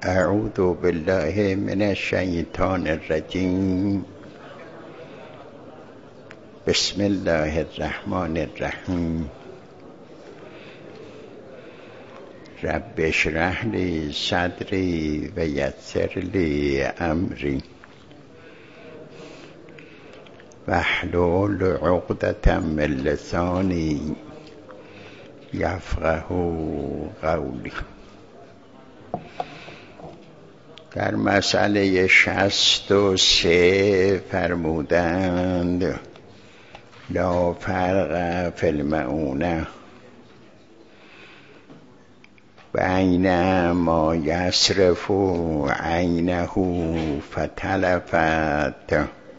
اعوذ بالله من الشیطان الرجیم. بسم الله الرحمن الرحیم. رب اشرح لی صدری و یسر لی امری واحلل عقدة من لسانی یفقهوا قولی. در مسئله 63 فرمودند لا فرق فی المعونه بین ما یصرف عینه فتلفت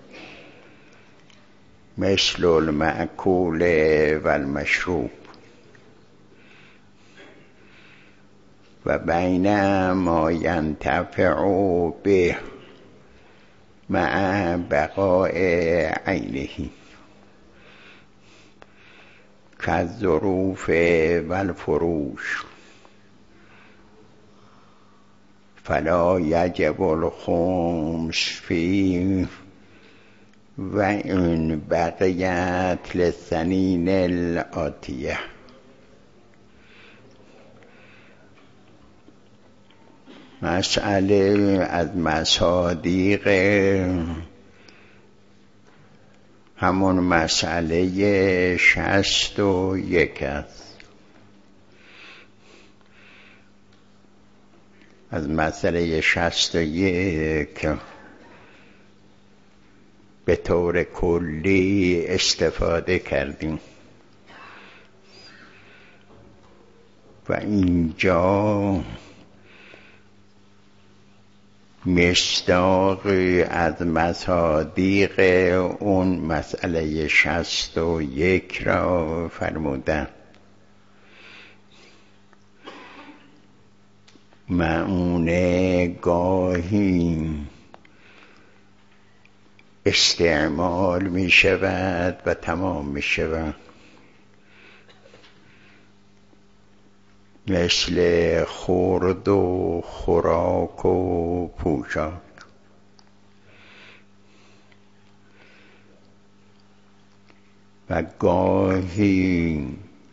مثل المأکول و المشروب و بین ما ینتفع به مع بقاء عینه کالظروف و الفروش فلا یجب الخمس فیه و ان بقیت للسنین الآتیه. مسئله از مصادیق همون مسئله 61 است. از مسئله 61 به طور کلی استفاده کردیم و اینجا مصداق از مصادیق اون مسئله 61 را فرمودن. معونه گاهی استعمال می شود و تمام می شود، مثل خورد و خوراک و پوشاک. و گاهی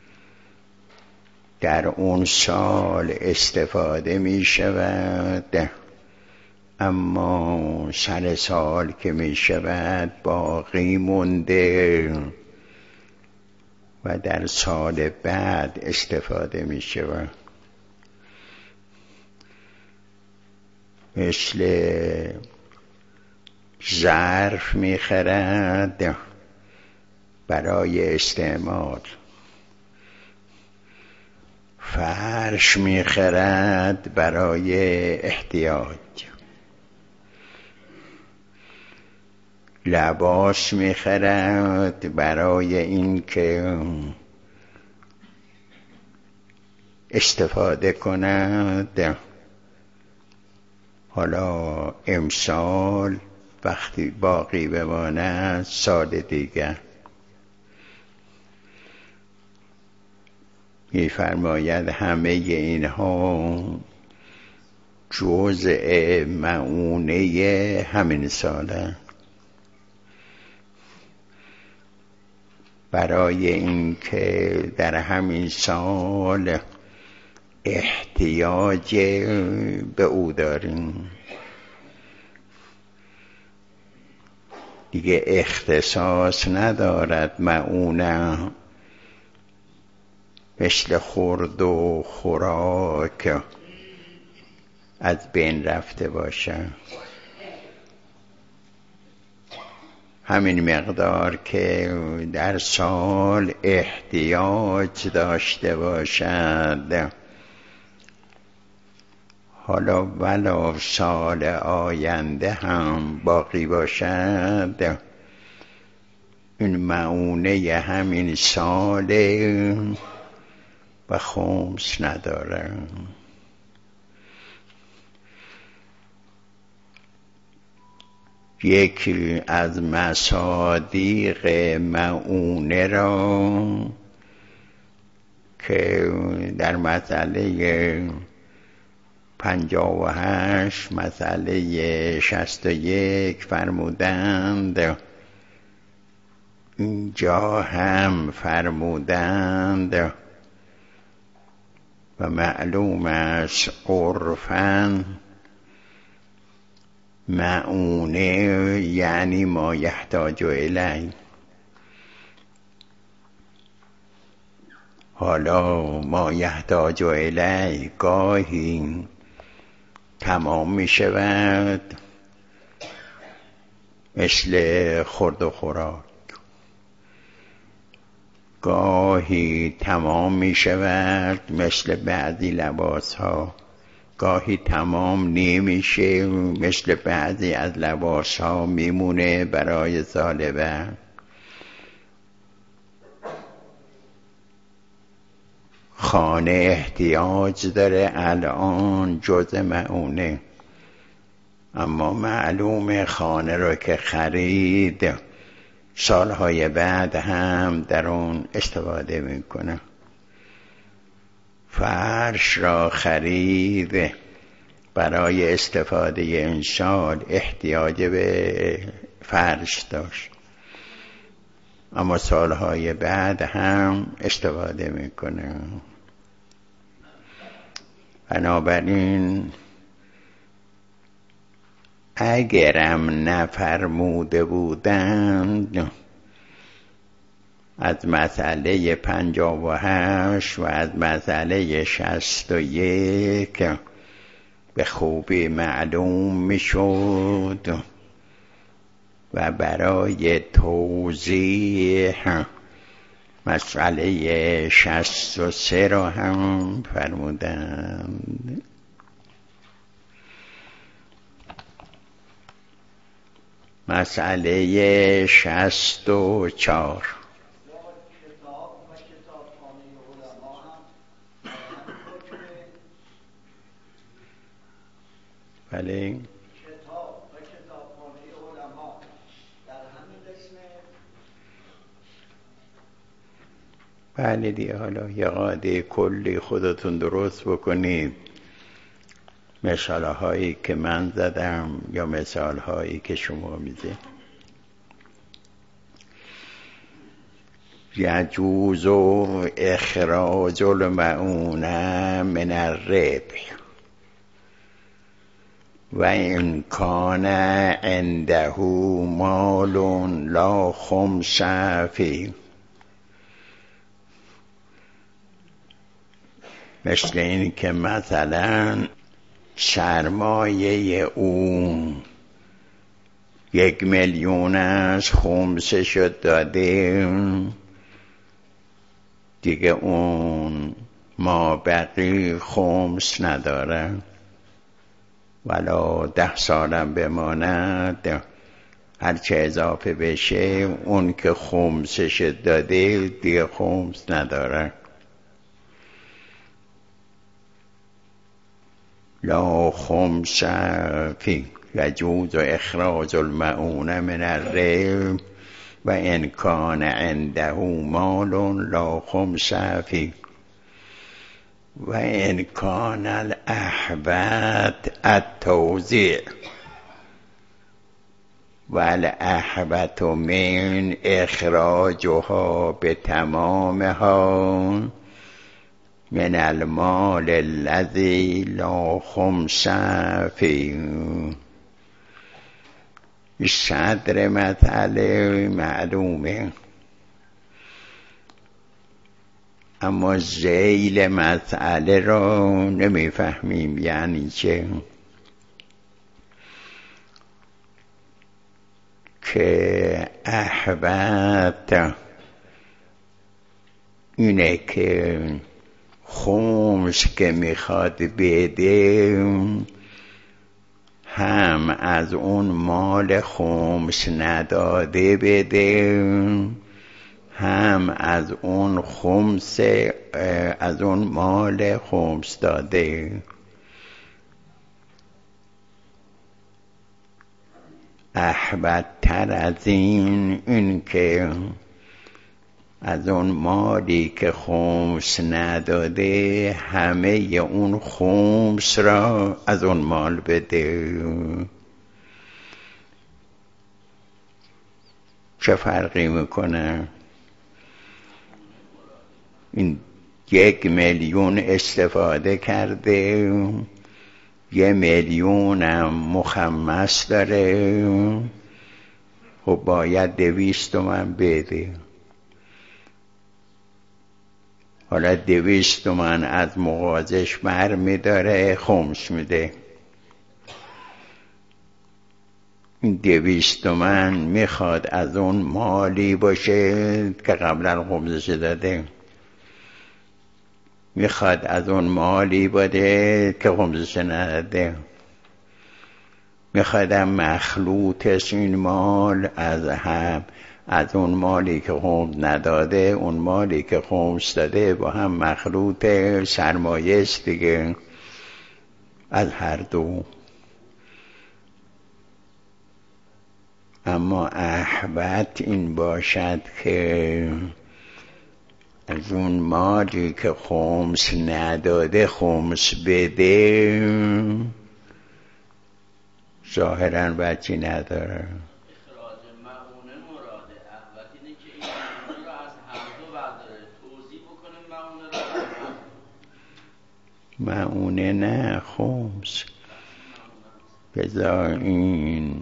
در اون سال استفاده می شود، اما سر سال که می شود باقی مونده و در سال بعد استفاده می شود، مثل ظرف می خرد برای استعمال، فرش می خرد برای احتیاج، لباس می خرد برای این که استفاده کند. حالا امسال وقتی باقی بماند سال دیگر. می فرماید همه اینها جزء معونه همین ساله، برای اینکه در همین سال احتیاج به او داریم، دیگه اختصاص ندارد معونه مثل خورد و خوراک از بین رفته باشه. همین مقدار که در سال احتیاج داشته باشد، حالا ولو سال آینده هم باقی باشد، این معونه همین ساله و خمس نداره. یکی از مصادیق معونه را که در مسئله 58 مسئله 61 فرمودند اینجا هم فرمودند و معلوم است عرفاً معونه یعنی ما یحتاج الیه. حالا ما یحتاج الیه گاهی تمام می شود مثل خورد و خوراک، گاهی تمام می شود مثل بعضی لباس ها، گاهی تمام نمیشه مثل بعضی از لباس ها میمونه برای سال بعد. خانه احتیاج داره الان جز معونه، اما معلومه خانه رو که خرید سالهای بعد هم در اون استفاده میکنه. فرش را خرید برای استفاده این سال احتیاج به فرش داشت، اما سالهای بعد هم استفاده میکنه. بنابراین اگرم نفرموده بودند از مسئله 58 و از مسئله 61 به خوبی معلوم میشد و برای توضیح مسئله 63 را هم فرمودند. مسئله 64 بله کتاب و کتابخانه علما در همین قسمت. بله دیگه، حالا یه قاعده کلی خودتون درست بکنید. مثال هایی که من زدم یا مثال هایی که شما میزید. یجوز اخراج المعونه من الربح و این کان عنده مال لا خمس فیه. مثل این که مثلا سرمایه اون 1,000,000 از خمسش داده، دیگه اون ما بقی خمس نداره، ولا 10 سالم بماند هرچه اضافه بشه اون که خمسش داده دیگه خمس نداره. لا خمس فی یجوز اخراج المعونه من الربح و ان کان عنده مال لا خمس فی و ان کان الاحبت التوزیع و الاحبت من اخراجها به تمامها من المال الذي لا خمس فيه. صدر مسئله معلومه، اما ذیل مسئله را نمیفهمیم یعنی چه. که احبت اینه که خمس که میخواد بده هم از اون مال خمس نداده بده، هم از اون خمس از اون مال خمس داده. احبت تر از این که از اون مالی که خمس نداده همه اون خمس را از اون مال بده. چه فرقی میکنه؟ این 1,000,000 استفاده کرده، 1,000,000 هم مخمس داره، خب باید 200 تومن بده. حالا 200 تومن از مغازش بر میداره، خمس میده. این 200 تومن میخواد از اون مالی باشه که قبلا خمسش داده، میخواد از اون مالی باشه که خمسش نداده، میخواد مخلوطش این مال از اون مالی که خمس نداده، اون مالی که خمس داده با هم مخلوط سرمایه است دیگه، از هر دو. اما احبت این باشد که از اون مالی که خمس نداده خمس بده، ظاهراً بچی نداره. اخراج معونه مراده احبت اینه که این معونه رو از هر دو برداره، توزیع بکنه معونه رو. معونه نه، خمس. بذار این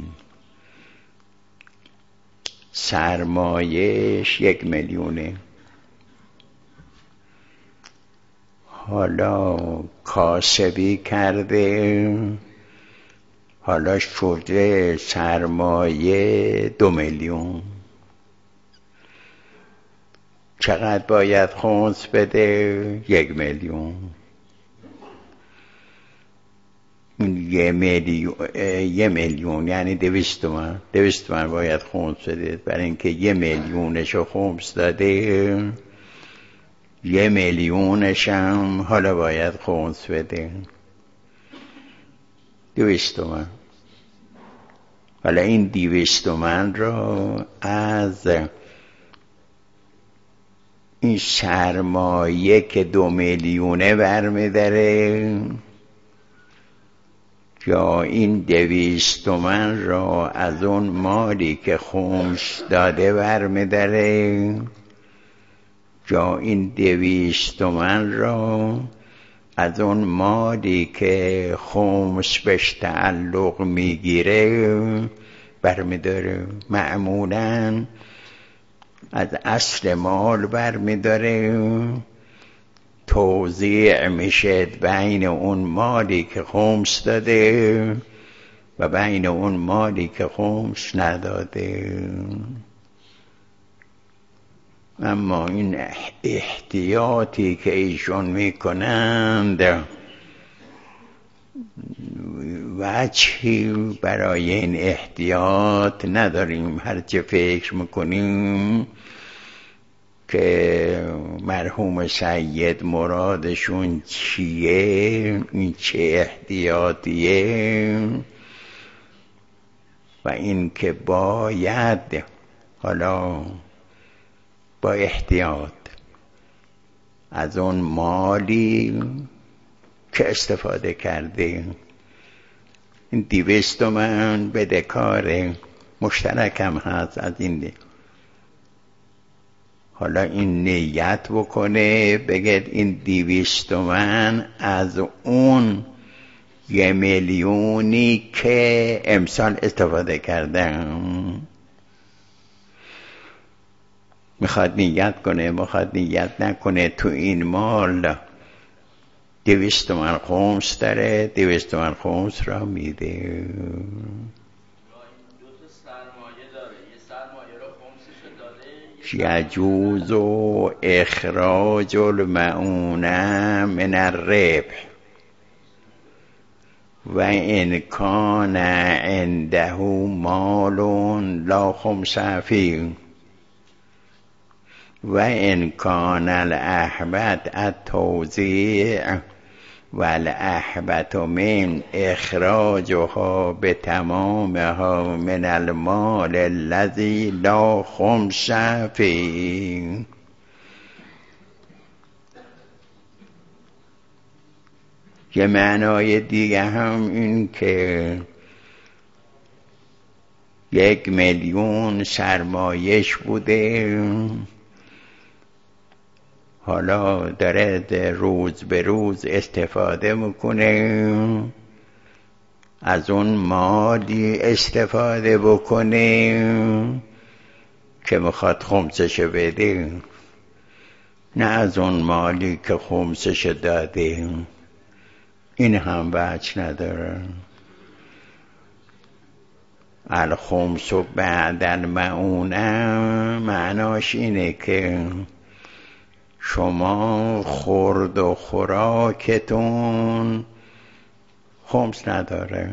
سرمایش 1,000,000، حالا کاسبی کرده، حالا شده سرمایه 2,000,000. چقدر باید خمس بده؟ 1,000,000. 1,000,000 یعنی 200 تومن. 200 تومن باید خمس بده، برای اینکه 1,000,000شو خمس داده، 1,000,000ش هم حالا باید خمس بده، 200 تومن. حالا این 200 تومن را از این سرمایه که 2,000,000 برمیداره، یا این 200 تومن را از اون مالی که خمس داده برمیداره، یا این 200 تومن را از اون مالی که خمس بهش تعلق میگیره برمیداره. معمولاً از اصل مال برمیداره، توزیع میشه بین اون مالی که خمس داده و بین اون مالی که خمس نداده. اما این احتیاطی که ایشون میکنند وجهی برای این احتیاط نداریم. هرچه فکر میکنیم که مرحوم سید مرادشون چیه، این چه احتیاطیه، و این که باید حالا با احتیاط از اون مالی که استفاده کرده، این 200 تومن بدهکار مشترکم هست از این، حالا این نیت بکنه بگید این 200 تومن از اون 1,000,000 که امسال استفاده کردم، میخواد نیت کنه، میخواد نیت نکنه، تو این مال 200 تومن خمس داره، 200 تومن خمس را میده. یجوز اخراج المعونه من الربح و ان کان عنده مال لا خمس فیه و ان کان الاحبت التوزیع و الاحبت من اخراجها بتمامها من المال الذي لا خمس فیه. یه معنای دیگه هم این که 1,000,000 سرمایش بوده، حالا داره روز به روز استفاده میکنه، از اون مالی استفاده بکنه که میخواد خمسش بده، نه از اون مالی که خمسش داده. این هم وجه نداره. الخمس و بعد المعونه معناش اینه که شما خورد و خوراکتون خمس نداره،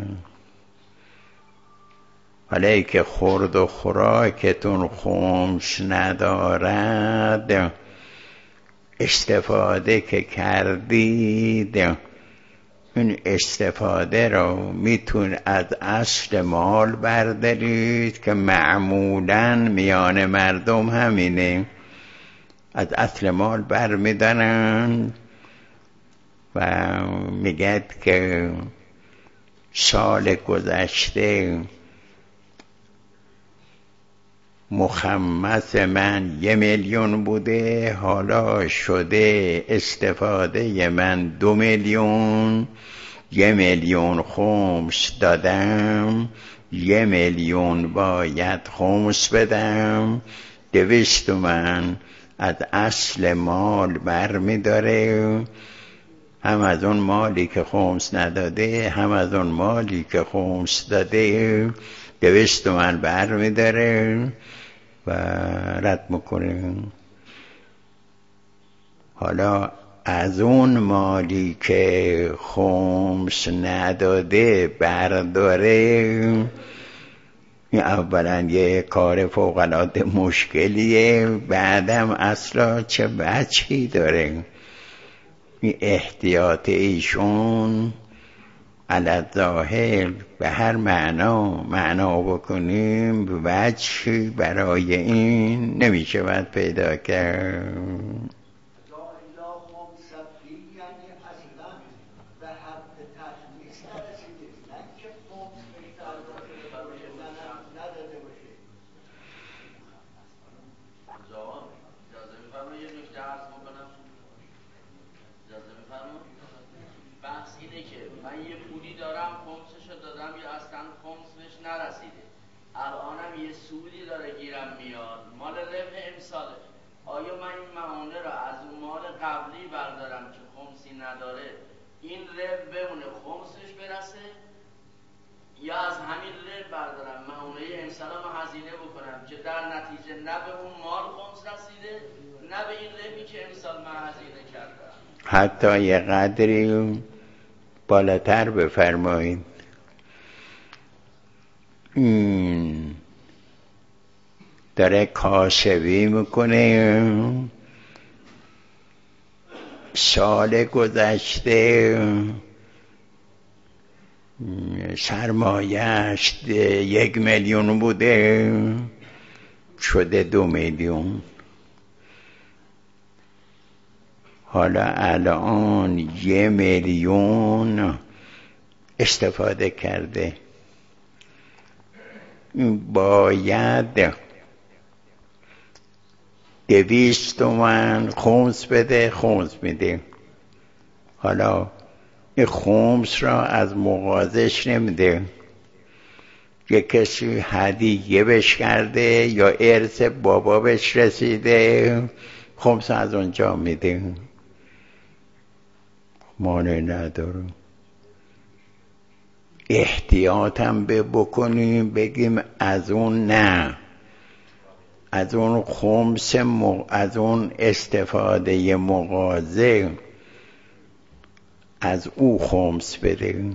ولی که خورد و خوراکتون خمس ندارد، استفاده که کردید این استفاده رو میتون از اصل مال بردارید که معمولاً میان مردم همینه، از اصل مال برمیدارن و میگد که سال گذشته مخمس من 1,000,000 بوده، حالا شده استفاده من 2,000,000. 1,000,000 خمس دادم، 1,000,000 باید خمس بدم. 200 تومن از اصل مال برمی داره، هم از اون مالی که خمس نداده، هم از اون مالی که خمس داده. 200 تومن برمی داره و رد میکنه. حالا از اون مالی که خمس نداده برداره، اولا یه کار فوق‌العاده مشکلیه، بعدم اصلا چه وجهی داره. این احتیاط ایشون علی ظاهر به هر معنا بکنیم وجهی برای این نمیشه باید پیدا کرد. یعنی اصلا به حد تخمیس نرسیده، نه که خمس بهتر نداده باشه. جواب اجازه میفرمایید یه نکته عرض بکنم؟ اجازه میفرمایید؟ بحث اینه که من یه پولی دارم خمسشو دادم یا اصلا خمس بهش نرسیده، الانم یه سودی داره گیرم میاد، مال ربح امساله. آیا من این معونه را از اون مال قبلی بردارم که خمسی نداره، این ربح بمونه خمسش برسه، یا از همین ربح بردارم معونه امسالم هزینه بکنم که در نتیجه نه به اون مال خمس رسیده، نه به این ربحی که امسال من هزینه کردم؟ حتی یه قدری بالاتر بفرمایید. داره کاسبی میکنه، سال گذشته سرمایه‌اش 1,000,000 بوده، شده 2,000,000. حالا الان 1,000,000 استفاده کرده، باید 200 تومن خمس بده، خمس میده. حالا این خمس را از مغازش نمیده، یه کسی هدیه بهش کرده یا ارث بابا بهش رسیده، خمس از اونجا میده، مانع نداره. احتیاط هم بکنیم، بگیم از اون نه، از اون خمس از اون استفاده مغازه از او خمس بده.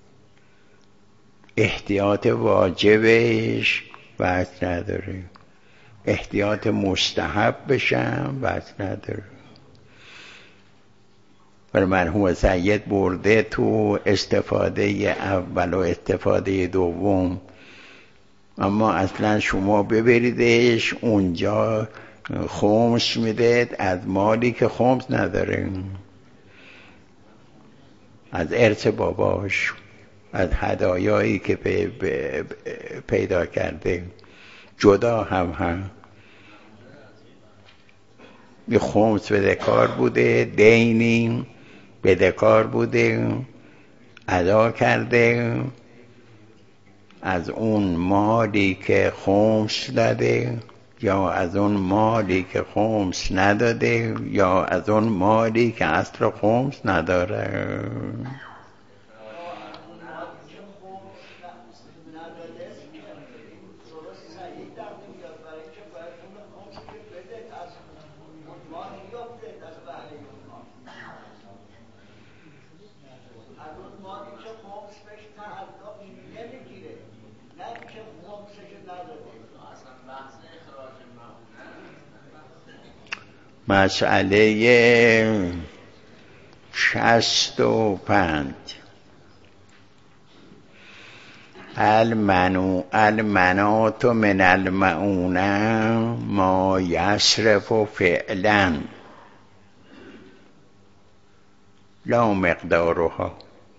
احتیاط واجبش وجه نداره، احتیاط مستحب بشم وجه نداره. ولی مرحوم سید برده تو استفاده اول و استفاده دوم، اما اصلا شما ببریدش اونجا خمس میده از مالی که خمس نداره. از ارث باباش، از هدایایی که پیدا کرده جدا هم یه خمس بدهکار بوده، دینی بدهکار بوده، ادا کرده از اون مالی که خمس داده یا از اون مالی که خمس نداده یا از اون مالی که اصل خمس نداره. مسئله 65 المنات من المعونه ما یصرف فعلا لا مقدارها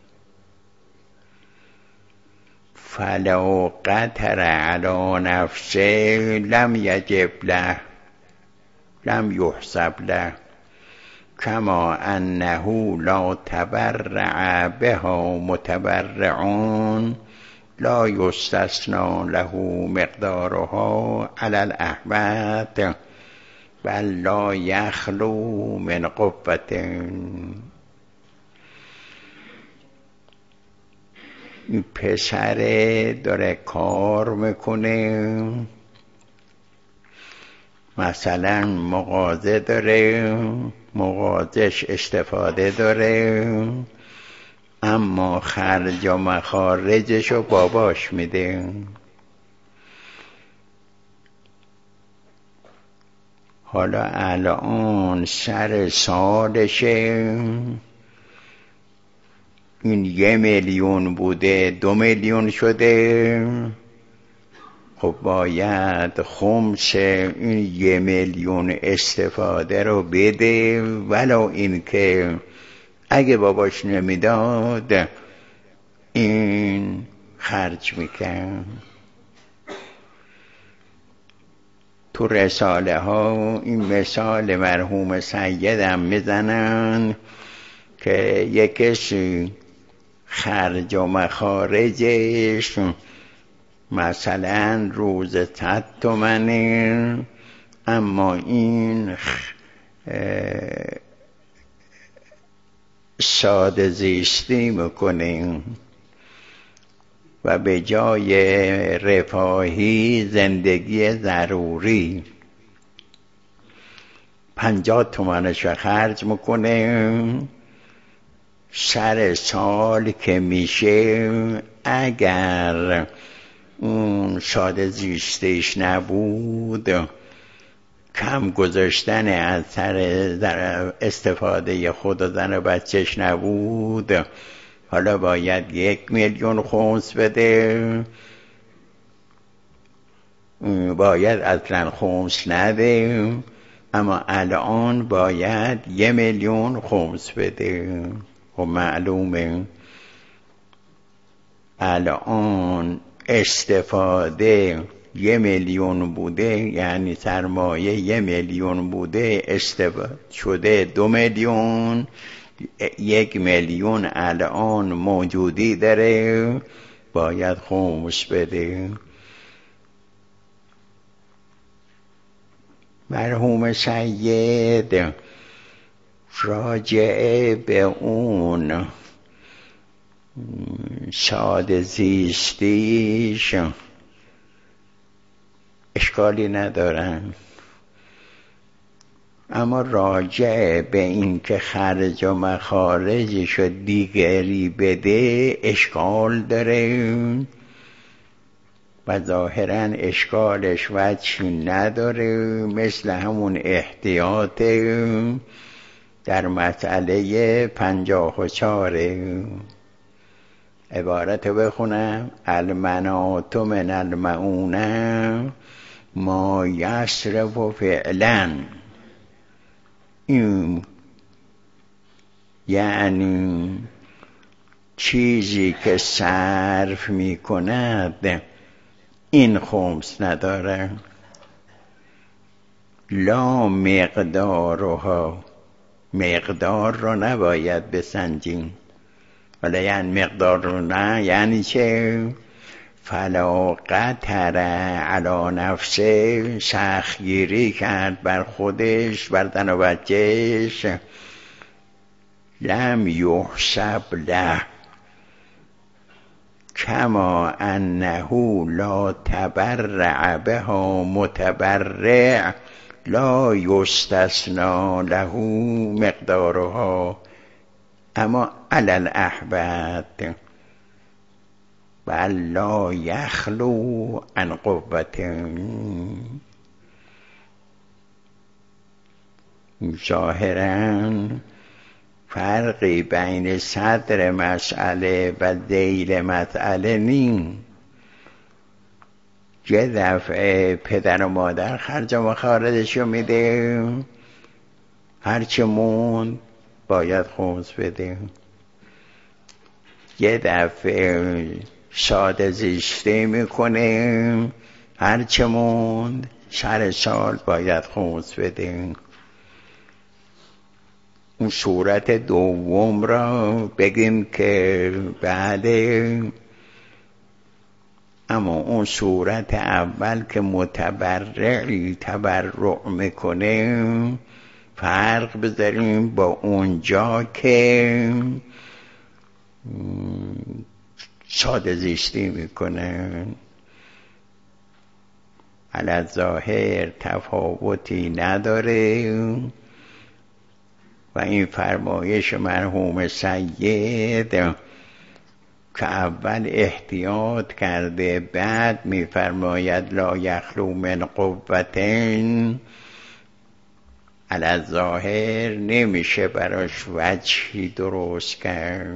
فلو قتر على نفسه لم یجب له لم یحسب له کما انه لا تبرع بها متبرعون لا یستثنى له مقدارها علی الاحوط بل لا یخلو من قوة. این پسر داره کار میکنه، مثلا مغازه داره، مغازش استفاده داره، اما خرج و مخارجشو باباش میده. حالا الان سر سالشه، این 1 میلیون بوده 2 میلیون شده، خب باید خمس این 1 میلیون استفاده رو بده، ولو این که اگه باباش نمیداد این خرج میکن. تو رساله ها این مثال مرحوم سیدم میزنن که یک کسی خرج و مخارجش مثلا روز 100 تومنه، اما این ساده زیستی میکنه و به جای رفاهی زندگی ضروری 50 تومنش خرج میکنه. سر سال که میشه اگر اون ساده زیستش نبود، کم گذاشتن از سر استفاده خود و زن و بچهش نبود، حالا باید 1 میلیون خمس بده، باید اصلا خمس نده، اما الان باید 1 میلیون خمس بده. خب معلومه الان استفاده 1 میلیون بوده، یعنی سرمایه 1 میلیون بوده، استفاده شده 2 میلیون، 1 میلیون الان موجودی داره، باید خمس بده. مرحوم سید راجعه به اون ساده زیستیش اشکالی ندارن، اما راجع به این که خرج و مخارجش دیگری بده اشکال داره و ظاهراً اشکالش وجهی نداره، مثل همون احتیاط در مسئله 54. عبارت بخونم: المنات من المعونه ما یصرف فعلا. این یعنی چیزی که صرف می کند این خمس نداره. لا مقدارها، مقدار رو نباید بسنجیم. ولی یعنی مقدار رو نه، یعنی چه؟ فلا قطر علی نفسه، سختگیری کرد بر خودش، بر زن و بچهش. لم یحسب له کما انه لا تبرع بها متبرع لا یستثنا له مقدارها اما علی الاحبت بل لا یخلو عن قوة. ظاهراً فرقی بین صدر مسئله و ذیل مسئله نیم. یه دفعه پدر و مادر خرج و مخارجشو میده، هرچه موند باید خمس بده. یه دفعه ساده زیسته میکنه، هرچه موند سر سال باید خمس بده. اون صورت دوم را بگیم که بله، اما اون صورت اول که متبرعی تبرع میکنه فرق بذاریم با اونجا که ساده زیستی میکنه. علی ظاهر تفاوتی نداره و این فرمایش مرحوم سید که اول احتیاط کرده بعد میفرماید لا یخلو من قوتین، علی الظاهر نمیشه براش وجهی درست کرد.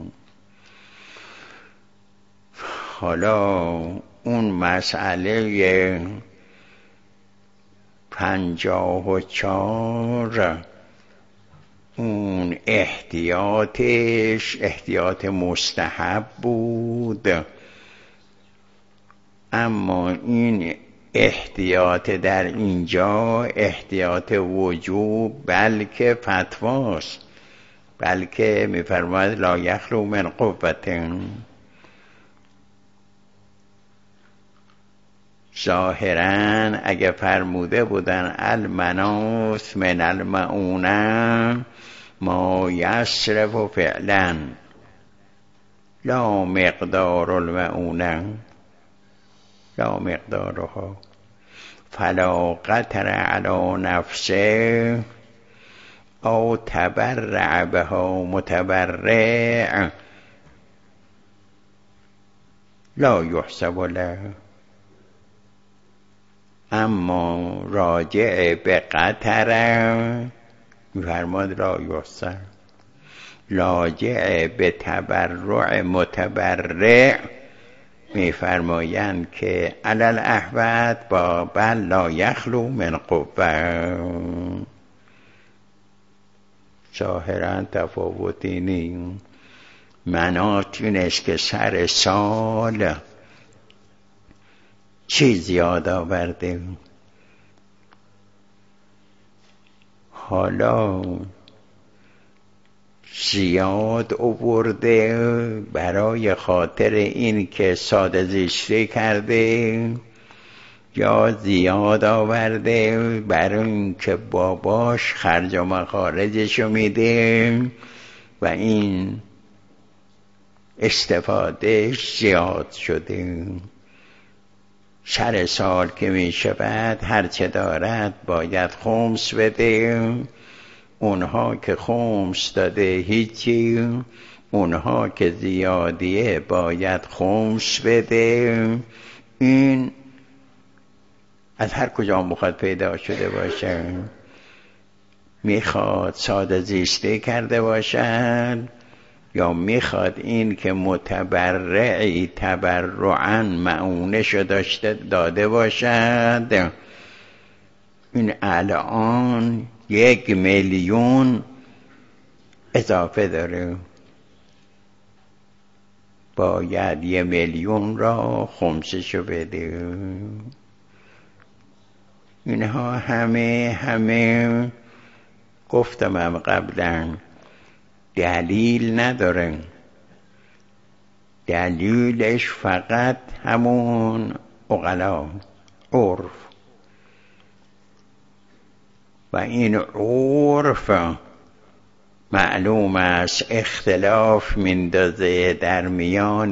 حالا اون مسئله 54 اون احتیاطش احتیاط مستحب بود، اما این احتیاط در اینجا احتیاط وجوب بلکه فتواست، بلکه میفرماید لا یخلو من قوة. ظاهراً اگه فرموده بودن المناس من المعونه ما یصرف فعلا لا مقدار المعونه لا مقدارها فلا قطر علی نفسه او تبرع بها متبرع لا یحسب له. اما راجع به قطر میفرماد لا یحسب، راجع به تبرع متبرع میفرمایند که علی الاحوط با بل لا یخلو من قوة. ظاهراً تفاوتی نیست. منات این است که سر سال چی زیاد آورده. حالا زیاد آورده برای خاطر این که ساده زیستی کرده، یا زیاد آورده برای این که باباش خرج و مخارجشو میده و این استفادهش زیاد شده. سر سال که می شود هرچه دارد باید خمس بده. اونها که خمس داده هیچی، اونها که زیادیه باید خمس بده. این از هر کجا میخواد پیدا شده باشه، میخواد ساده زیستی کرده باشد یا میخواد این که متبرعی تبرعاً معونه‌شو داده باشد. این الان 1,000,000 اضافه داره. باید 1,000,000 را خمسشو بده. اینها همه گفتم قبلا دلیل ندارن، دلیلش فقط همون عقلا، عرف. و این عرف معلوم است اختلاف میندازه در میان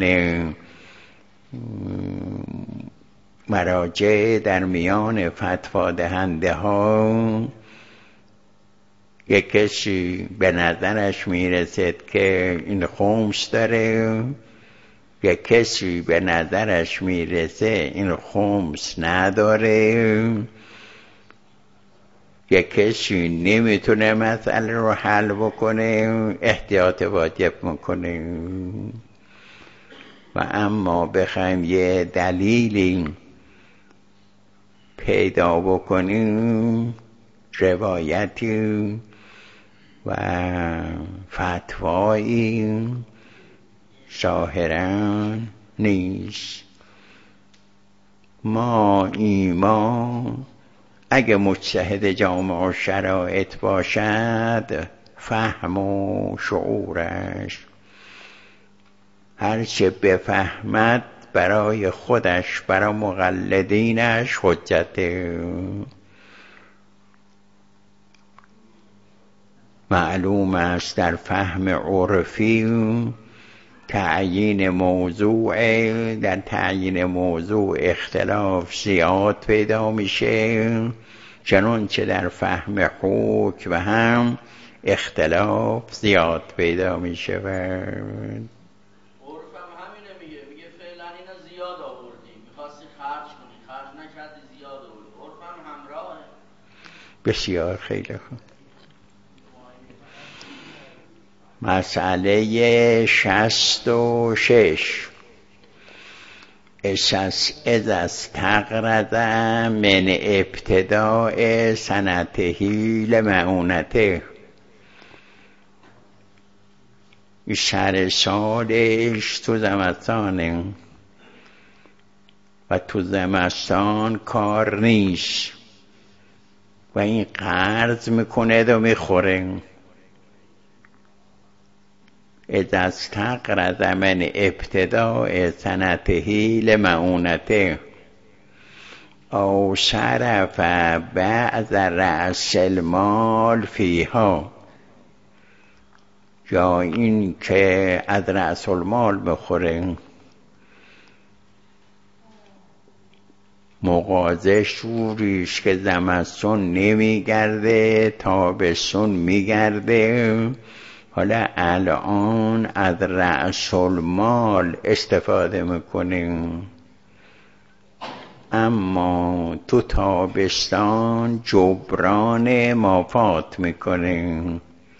مراجع، در میان فتوا دهنده ها. یک کسی به نظرش میرسد که این خمس داره، یک کسی به نظرش میرسه این خمس نداره، یک کسی نمیتونه مسئله رو حل بکنه، احتیاط واجب میکنه. و اما بخوایم یه دلیلی پیدا بکنیم، روایتی و فتوایی ظاهراً نیست. ما ایمان اگه مجتهد جامع شرایط باشد، فهم و شعورش هرچه بفهمد برای خودش، برای مقلدینش حجته. معلوم است در فهم عرفی تعیین موضوع، در تعیین موضوع اختلاف زیاد پیدا میشه، چنانچه در فهم حکم هم اختلاف زیاد پیدا میشه. عرفم همینه، میگه فعلا اینا زیاد آوردی، میخواستی خرج کنی، خرج نکردی، زیاد آوردی. عرفم همراهه. بسیار خیلی خوب. مسئله 66 اذا استقرض من ابتداء سنته لمعونته. سر سالش تو زمستانه و تو زمستان کار نیست و این قرض میکنه و میخوره. اذا استقرض من ابتداء سنته لمعونته او صرف بعض رأس المال فیها، یا این که از رأس المال بخوره. مغازه شوریش که زمستون نمیگرده، تابستون میگرده، حالا الان از رأس المال استفاده میکنیم، اما تو تابستان جبران مافات میکنیم.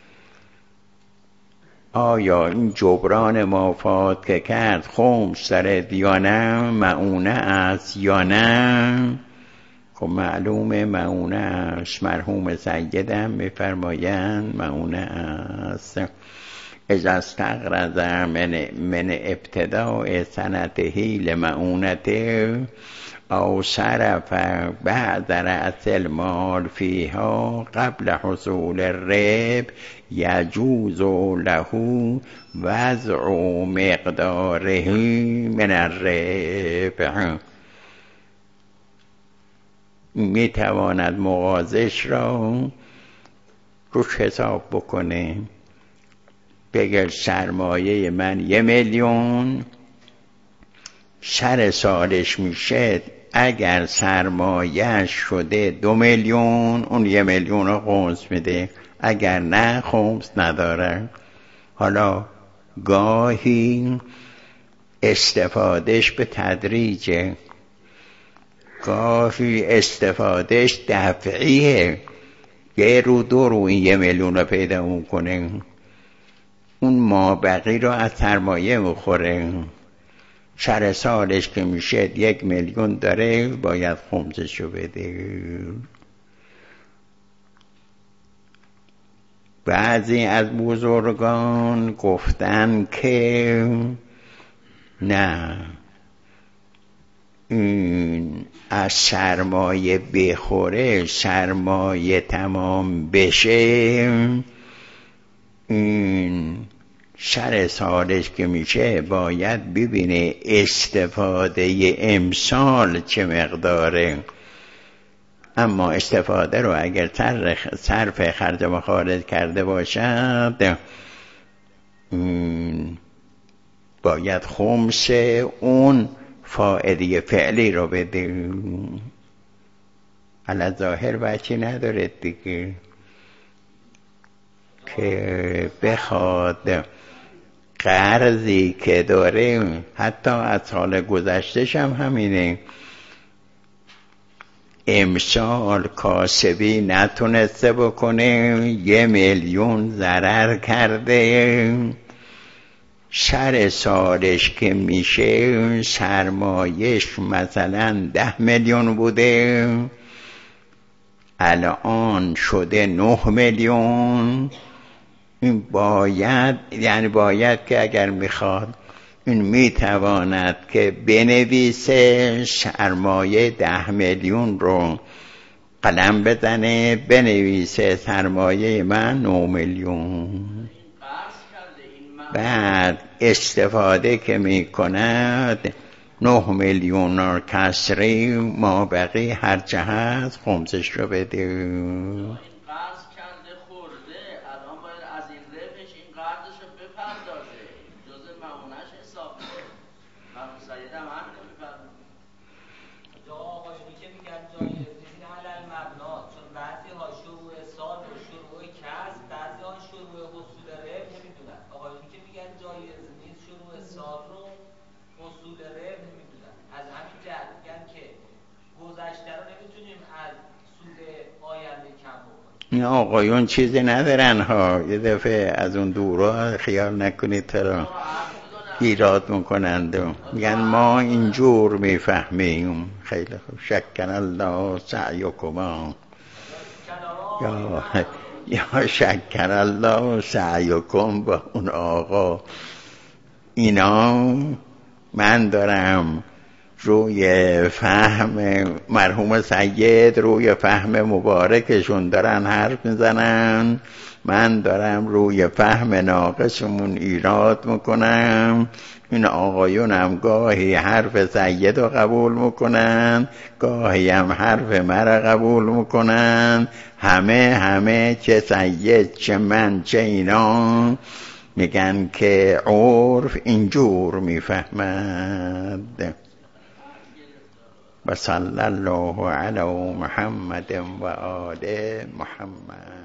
آیا این جبران مافات که کرد خمس دارد یا نه، معونه است یا نه؟ خب معلومه معونه است. مرحوم سیدم میفرمایند معونه است. اذا استقرض من ابتداء سنته لمعونته او صرف بعد رأس المال فيها قبل حصول الربح يجوز له وضع مقداره من الربح. میتواند مغازش را روش حساب بکنه، بگه سرمایه من 1,000,000، سر سالش میشه اگر سرمایه شده 2,000,000 اون 1,000,000 رو خمس میده، اگر نه خمس نداره. حالا گاهی استفادهش به تدریجه، گاهی استفادهش دفعیه، یه رو دو رو این 1,000,000 رو پیدا میکنه، اون مابقی رو از سرمایه میخوره. سر سالش که میشه 1,000,000 داره، باید خمسشو بده. بعضی از بزرگان گفتن که نه این از سرمایه بخوره سرمایه تمام بشه، این سر سالش که میشه باید ببینه استفاده امسال چه مقداره. اما استفاده رو اگر صرف خرج مخارج کرده باشد باید خمس اون فائده فعلی رو بده. علی ظاهر بچی نداره دیگه که بخواد قرضی که داره، حتی از سال گذشتهش هم همینه، امسال کاسبی نتونسته بکنه 1 میلیون ضرر کرده، سر سالش که میشه سرمایش مثلا 10 میلیون بوده، الان شده 9 میلیون. این باید که اگر میخواد این میتواند که بنویسه سرمایه 10 میلیون رو قلم بزنه بنویسه سرمایه من 9 میلیون. بعد استفاده که میکند 9 میلیون رو کسری ما بقی هرچه هست خمسش رو بده. این آقایون چیزی ندارن ها، یه دفعه از اون دورا خیال نکنید ترا ایراد میکنند و میگن ما اینجور میفهمیم. خیلی خوب، شکر الله سعیکما یا شکر الله سعیکم. با اون آقا اینا من دارم روی فهم مرحوم سید، روی فهم مبارکشون دارن حرف میزنن، من دارم روی فهم ناقصمون ایراد میکنم. این آقایون هم گاهی حرف سید رو قبول میکنن، گاهی هم حرف مرا قبول میکنن. همه چه سید چه من چه اینا میگن که عرف اینجور میفهمد. و صلی الله علی محمد و آل محمد.